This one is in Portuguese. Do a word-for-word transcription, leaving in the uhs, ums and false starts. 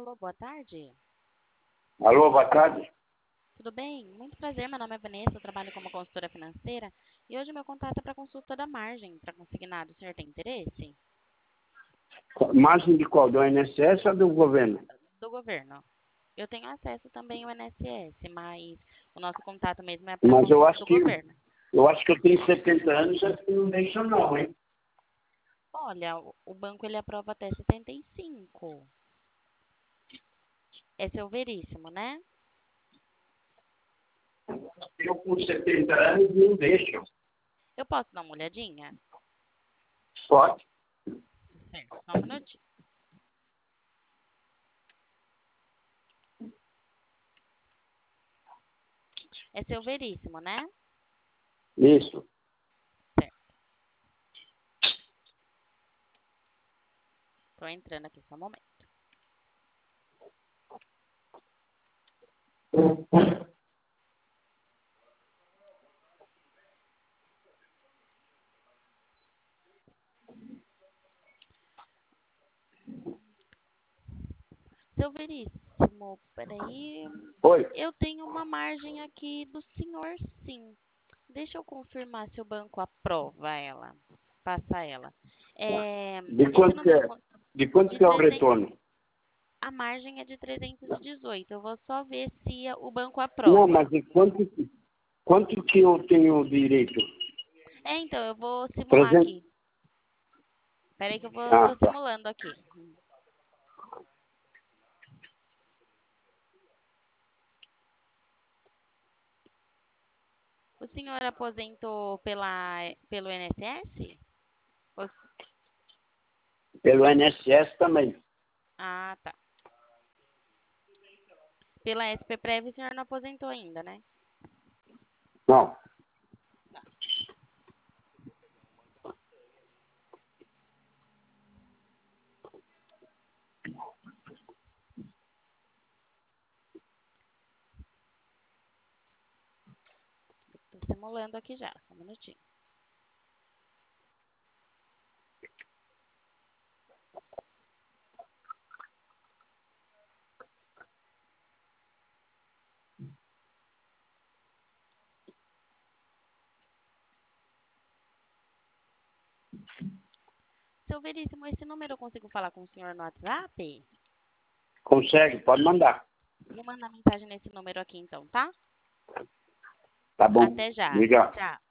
Alô, boa tarde. Alô, boa tarde. Tudo bem? Muito prazer, meu nome é Vanessa, eu trabalho como consultora financeira e hoje meu contato é para consulta da margem para consignado. O senhor tem interesse? Margem de qual? Do I N S S ou do governo? Do governo. Eu tenho acesso também ao I N S S, mas o nosso contato mesmo é para Mas eu consulta acho do que governo. eu acho que eu tenho setenta anos, acho que não deixa não, hein? Olha, o o banco ele aprova até setenta e cinco. É seu veríssimo, né? Eu com setenta anos não deixo. Eu posso dar uma olhadinha? Pode. Certo, só um minutinho. É seu veríssimo, né? Isso. Certo. Tô entrando aqui só um momento. Seu veríssimo, peraí. Oi. Eu tenho uma margem aqui do senhor, sim. Deixa eu confirmar se o banco aprova ela, passa ela. É, De esse quanto que número é? con- De quanto de que é o trezentos, retorno? a margem é de trezentos e dezoito. Eu vou só ver se o banco Não, aprova. mas de quanto, que- quanto que eu tenho direito? É, então, eu vou simular trezentos? aqui. Peraí que eu vou, Ah, tô tá. simulando aqui. O senhor aposentou pela, pelo I N S S? Ou- Pelo I N S S também. Ah, tá. Pela S P Prev o senhor não aposentou ainda, né? Não. Tô simulando aqui já, só um minutinho. Seu Veríssimo, esse número eu consigo falar com o senhor no WhatsApp? Consegue? Pode mandar. Vou mandar mensagem nesse número aqui então, tá? Tá bom. Até já. Obrigado. Tchau.